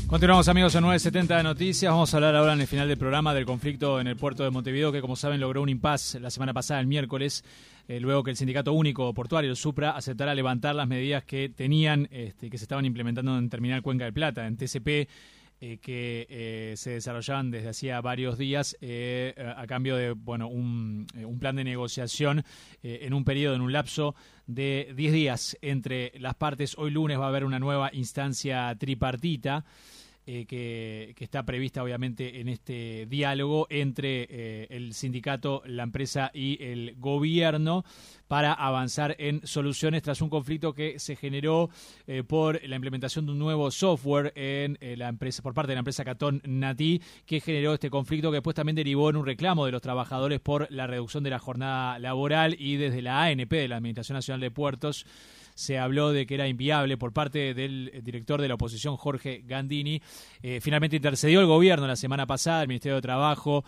Continuamos, amigos, en 970 de Noticias. Vamos a hablar ahora en el final del programa del conflicto en el puerto de Montevideo, que como saben logró un impasse la semana pasada, el miércoles, luego que el Sindicato Único Portuario, el SUPRA, aceptara levantar las medidas que tenían, que se estaban implementando en Terminal Cuenca del Plata, en TCP, que se desarrollaban desde hacía varios días a cambio de un plan de negociación en un periodo, en un lapso de 10 días entre las partes. Hoy lunes va a haber una nueva instancia tripartita que está prevista obviamente en este diálogo entre el sindicato, la empresa y el gobierno para avanzar en soluciones tras un conflicto que se generó por la implementación de un nuevo software en la empresa, por parte de la empresa Catón Natí, que generó este conflicto que después también derivó en un reclamo de los trabajadores por la reducción de la jornada laboral, y desde la ANP, de la Administración Nacional de Puertos, se habló de que era inviable por parte del director de la oposición, Jorge Gandini. Finalmente intercedió el gobierno la semana pasada, el Ministerio de Trabajo,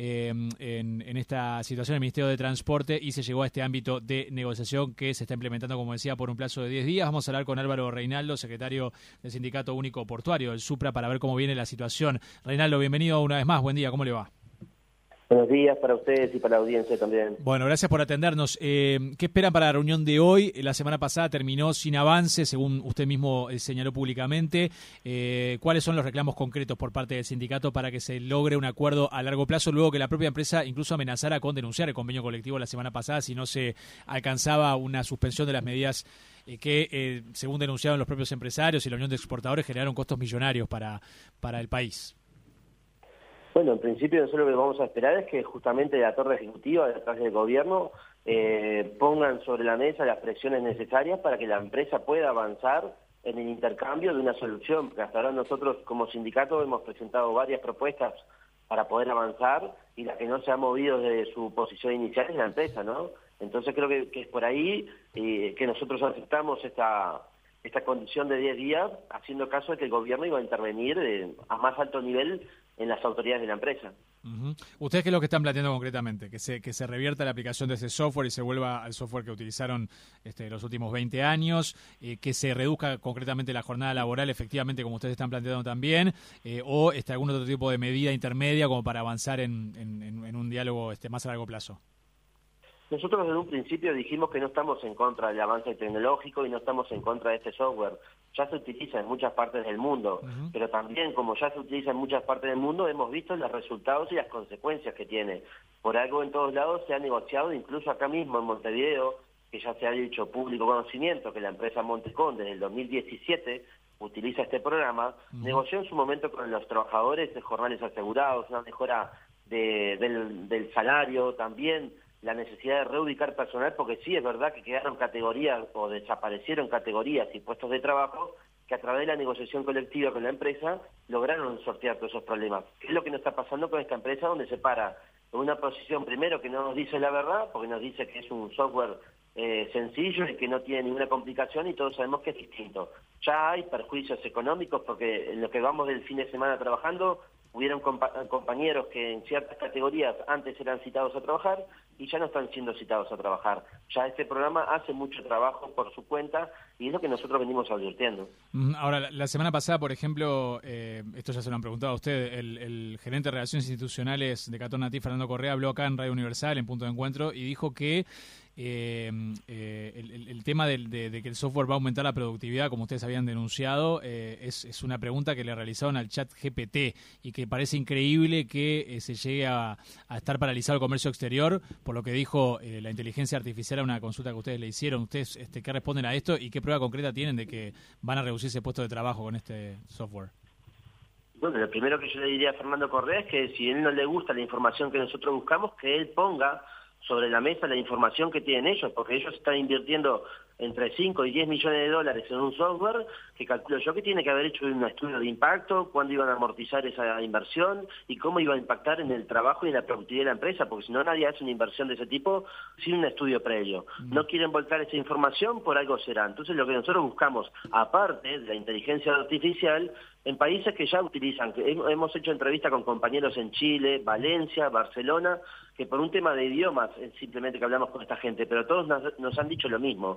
en esta situación, el Ministerio de Transporte, y se llegó a este ámbito de negociación que se está implementando, como decía, por un plazo de 10 días. Vamos a hablar con Álvaro Reinaldo, secretario del Sindicato Único Portuario, el SUPRA, para ver cómo viene la situación. Reinaldo, bienvenido una vez más. Buen día, ¿cómo le va? Buenos días para ustedes y para la audiencia también. Bueno, gracias por atendernos. ¿Qué esperan para la reunión de hoy? La semana pasada terminó sin avance, según usted mismo señaló públicamente. ¿Cuáles son los reclamos concretos por parte del sindicato para que se logre un acuerdo a largo plazo, luego que la propia empresa incluso amenazara con denunciar el convenio colectivo la semana pasada si no se alcanzaba una suspensión de las medidas que, según denunciaron los propios empresarios y la Unión de Exportadores, generaron costos millonarios para el país? Bueno, en principio nosotros lo que vamos a esperar es que justamente la torre ejecutiva, detrás del gobierno, pongan sobre la mesa las presiones necesarias para que la empresa pueda avanzar en el intercambio de una solución, porque hasta ahora nosotros como sindicato hemos presentado varias propuestas para poder avanzar, y la que no se ha movido desde su posición inicial es la empresa, ¿no? Entonces creo que es por ahí que nosotros aceptamos esta condición de 10 días, haciendo caso de que el gobierno iba a intervenir a más alto nivel en las autoridades de la empresa. Uh-huh. ¿Ustedes qué es lo que están planteando concretamente? ¿Que se revierta la aplicación de ese software y se vuelva al software que utilizaron los últimos 20 años? ¿Que se reduzca concretamente la jornada laboral, efectivamente, como ustedes están planteando también? ¿O algún otro tipo de medida intermedia como para avanzar en un diálogo más a largo plazo? Nosotros desde un principio dijimos que no estamos en contra del avance tecnológico y no estamos en contra de este software. Ya se utiliza en muchas partes del mundo, pero también como ya se utiliza en muchas partes del mundo, hemos visto los resultados y las consecuencias que tiene. Por algo en todos lados se ha negociado, incluso acá mismo en Montevideo, que ya se ha hecho público conocimiento que la empresa Montecón desde el 2017 utiliza este programa, negoció en su momento con los trabajadores de jornales asegurados, una mejora del salario, también la necesidad de reubicar personal, porque sí es verdad que quedaron categorías o desaparecieron categorías y puestos de trabajo que a través de la negociación colectiva con la empresa lograron sortear todos esos problemas. ¿Qué es lo que nos está pasando con esta empresa, donde se para en una posición primero que no nos dice la verdad, porque nos dice que es un software sencillo y que no tiene ninguna complicación, y todos sabemos que es distinto? Ya hay perjuicios económicos, porque en lo que vamos del fin de semana trabajando, hubieron compañeros que en ciertas categorías antes eran citados a trabajar y ya no están siendo citados a trabajar. Ya este programa hace mucho trabajo por su cuenta y es lo que nosotros venimos advirtiendo. Ahora, la semana pasada, por ejemplo, esto ya se lo han preguntado a usted, el gerente de Relaciones Institucionales de Catón Natí, Fernando Correa, habló acá en Radio Universal, en Punto de Encuentro, y dijo que el tema de que el software va a aumentar la productividad, como ustedes habían denunciado, es una pregunta que le realizaron al chat GPT, y que parece increíble que se llegue a estar paralizado el comercio exterior, por lo que dijo la inteligencia artificial a una consulta que ustedes le hicieron. ¿Ustedes qué responden a esto y qué prueba concreta tienen de que van a reducirse puestos de trabajo con este software? Bueno, lo primero que yo le diría a Fernando Correa es que si a él no le gusta la información que nosotros buscamos, que él ponga sobre la mesa la información que tienen ellos, porque ellos están invirtiendo entre 5 y 10 millones de dólares en un software que calculo yo que tiene que haber hecho un estudio de impacto, cuándo iban a amortizar esa inversión y cómo iba a impactar en el trabajo y en la productividad de la empresa, porque si no, nadie hace una inversión de ese tipo sin un estudio previo. No quieren volcar esa información, por algo será. Entonces lo que nosotros buscamos, aparte de la inteligencia artificial, en países que ya utilizan, que hemos hecho entrevistas con compañeros en Chile, Valencia, Barcelona, que por un tema de idiomas simplemente que hablamos con esta gente, pero todos nos han dicho lo mismo.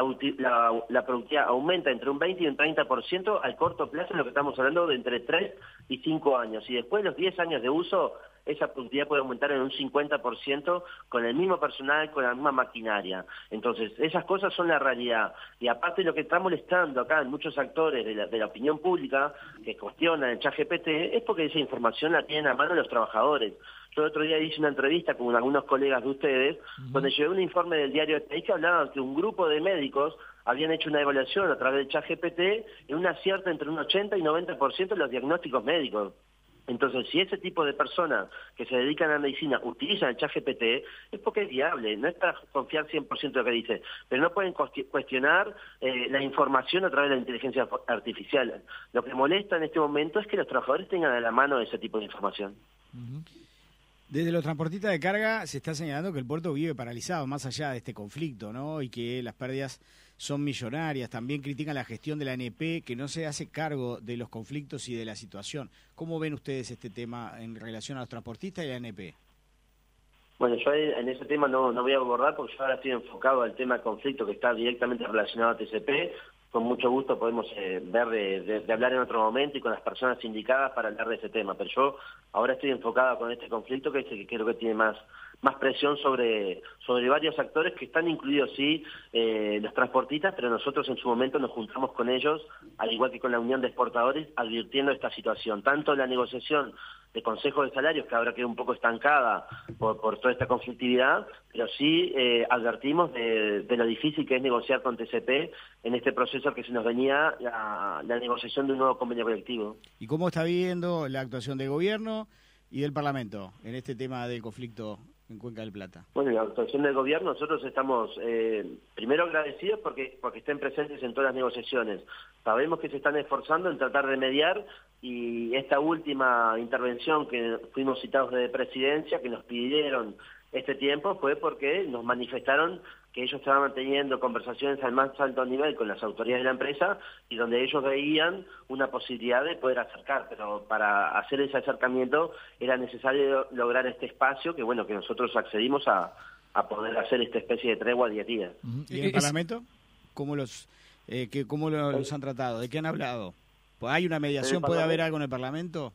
La productividad aumenta entre un 20 y un 30% al corto plazo, en lo que estamos hablando de entre 3 y 5 años. Y después de los 10 años de uso, esa productividad puede aumentar en un 50% con el mismo personal, con la misma maquinaria. Entonces, esas cosas son la realidad. Y aparte lo que está molestando acá en muchos actores de la opinión pública que cuestionan el ChatGPT es porque esa información la tienen a mano los trabajadores. Yo el otro día hice una entrevista con algunos colegas de ustedes, donde llegó un informe del diario El País que hablaba que un grupo de médicos habían hecho una evaluación a través del ChatGPT en un acierto entre un 80 y 90% de los diagnósticos médicos. Entonces, si ese tipo de personas que se dedican a la medicina utilizan el ChatGPT, es porque es viable, no es para confiar 100% de lo que dice, pero no pueden cuestionar la información a través de la inteligencia artificial. Lo que molesta en este momento es que los trabajadores tengan a la mano ese tipo de información. Desde los transportistas de carga se está señalando que el puerto vive paralizado, más allá de este conflicto, ¿no? Y que las pérdidas son millonarias. También critican la gestión de la ANP, que no se hace cargo de los conflictos y de la situación. ¿Cómo ven ustedes este tema en relación a los transportistas y la ANP? Bueno, yo en ese tema no voy a abordar porque yo ahora estoy enfocado al tema del conflicto que está directamente relacionado a TCP. Con mucho gusto podemos ver de hablar en otro momento y con las personas indicadas para hablar de ese tema. Pero yo ahora estoy enfocado con este conflicto que es el que creo que tiene más presión sobre varios actores que están incluidos, sí, los transportistas, pero nosotros en su momento nos juntamos con ellos, al igual que con la Unión de Exportadores, advirtiendo esta situación. Tanto la negociación de consejos de salarios, que ahora queda un poco estancada por toda esta conflictividad, pero sí advertimos de lo difícil que es negociar con TCP en este proceso que se nos venía la negociación de un nuevo convenio colectivo. ¿Y cómo está viendo la actuación del gobierno y del Parlamento en este tema del conflicto en Cuenca del Plata? Bueno, la actuación del gobierno, nosotros estamos primero agradecidos porque estén presentes en todas las negociaciones. Sabemos que se están esforzando en tratar de mediar y esta última intervención que fuimos citados de presidencia, que nos pidieron este tiempo, fue porque nos manifestaron que ellos estaban manteniendo conversaciones al más alto nivel con las autoridades de la empresa y donde ellos veían una posibilidad de poder acercar, pero para hacer ese acercamiento era necesario lograr este espacio que bueno, que nosotros accedimos a poder hacer esta especie de tregua día a día. ¿Y en el Parlamento? ¿Cómo los han tratado? ¿De qué han hablado? ¿Hay una mediación? ¿Puede haber algo en el Parlamento?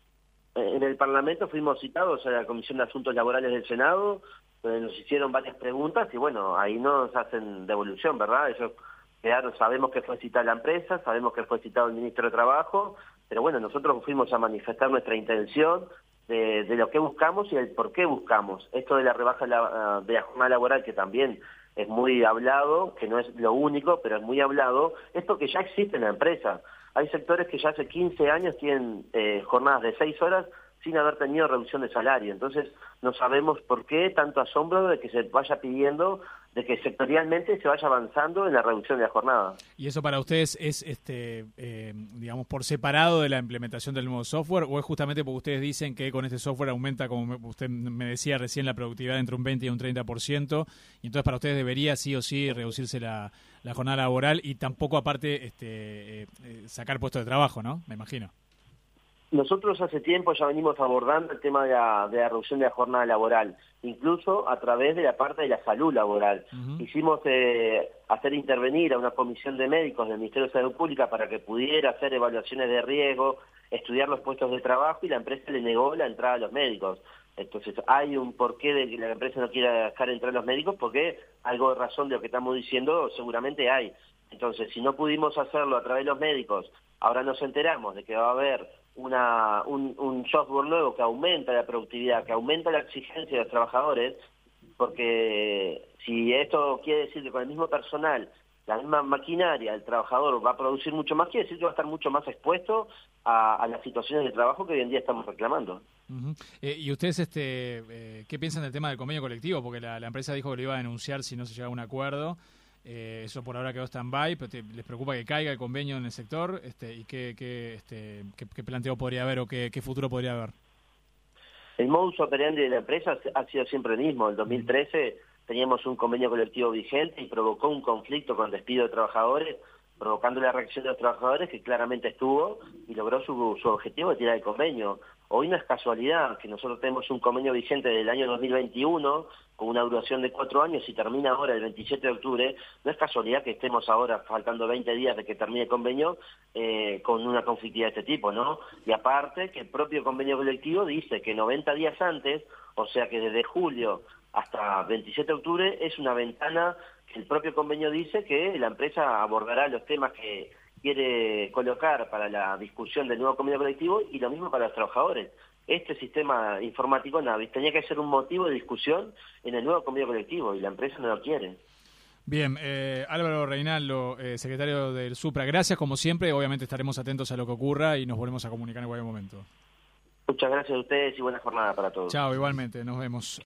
En el Parlamento fuimos citados a la Comisión de Asuntos Laborales del Senado, donde nos hicieron varias preguntas y bueno, ahí nos hacen devolución, ¿verdad? Ellos quedaron, sabemos que fue citada la empresa, sabemos que fue citado el Ministro de Trabajo, pero bueno, nosotros fuimos a manifestar nuestra intención de lo que buscamos y el por qué buscamos. Esto de la rebaja de la jornada laboral, que también es muy hablado, que no es lo único, pero es muy hablado, es porque ya existe en la empresa. Hay sectores que ya hace 15 años tienen jornadas de 6 horas sin haber tenido reducción de salario. Entonces, no sabemos por qué tanto asombro de que se vaya pidiendo, de que sectorialmente se vaya avanzando en la reducción de la jornada. ¿Y eso para ustedes es, digamos, por separado de la implementación del nuevo software o es justamente porque ustedes dicen que con este software aumenta, como usted me decía recién, la productividad entre un 20 y un 30%, y entonces para ustedes debería sí o sí reducirse la jornada laboral y tampoco aparte sacar puestos de trabajo, ¿no? Me imagino. Nosotros hace tiempo ya venimos abordando el tema de la reducción de la jornada laboral, incluso a través de la parte de la salud laboral. Hicimos hacer intervenir a una comisión de médicos del Ministerio de Salud Pública para que pudiera hacer evaluaciones de riesgo, estudiar los puestos de trabajo y la empresa le negó la entrada a los médicos. Entonces hay un porqué de que la empresa no quiera dejar entrar a los médicos porque algo de razón de lo que estamos diciendo seguramente hay. Entonces, si no pudimos hacerlo a través de los médicos, ahora nos enteramos de que va a haber un software nuevo que aumenta la productividad, que aumenta la exigencia de los trabajadores, porque si esto quiere decir que con el mismo personal, la misma maquinaria, el trabajador va a producir mucho más, quiere decir que va a estar mucho más expuesto a las situaciones de trabajo que hoy en día estamos reclamando. ¿Y ustedes qué piensan del tema del convenio colectivo? Porque la empresa dijo que lo iba a denunciar si no se llegaba a un acuerdo. Eso por ahora quedó stand-by, pero ¿les preocupa que caiga el convenio en el sector? ¿Y qué planteo podría haber o qué futuro podría haber? El modus operandi de la empresa ha sido siempre el mismo. En 2013 teníamos un convenio colectivo vigente y provocó un conflicto con despido de trabajadores provocando la reacción de los trabajadores, que claramente estuvo y logró su objetivo de tirar el convenio. Hoy no es casualidad que nosotros tenemos un convenio vigente del año 2021 con una duración de 4 años y termina ahora el 27 de octubre. No es casualidad que estemos ahora, faltando 20 días de que termine el convenio, con una conflictividad de este tipo, ¿no? Y aparte que el propio convenio colectivo dice que 90 días antes, o sea que desde julio hasta 27 de octubre, es una ventana que el propio convenio dice que la empresa abordará los temas que quiere colocar para la discusión del nuevo convenio colectivo, y lo mismo para los trabajadores. Este sistema informático Navis tenía que ser un motivo de discusión en el nuevo convenio colectivo, y la empresa no lo quiere. Bien, Álvaro Reinaldo, secretario del Supra, gracias como siempre. Obviamente estaremos atentos a lo que ocurra y nos volvemos a comunicar en cualquier momento. Muchas gracias a ustedes y buena jornada para todos. Chao, igualmente, nos vemos.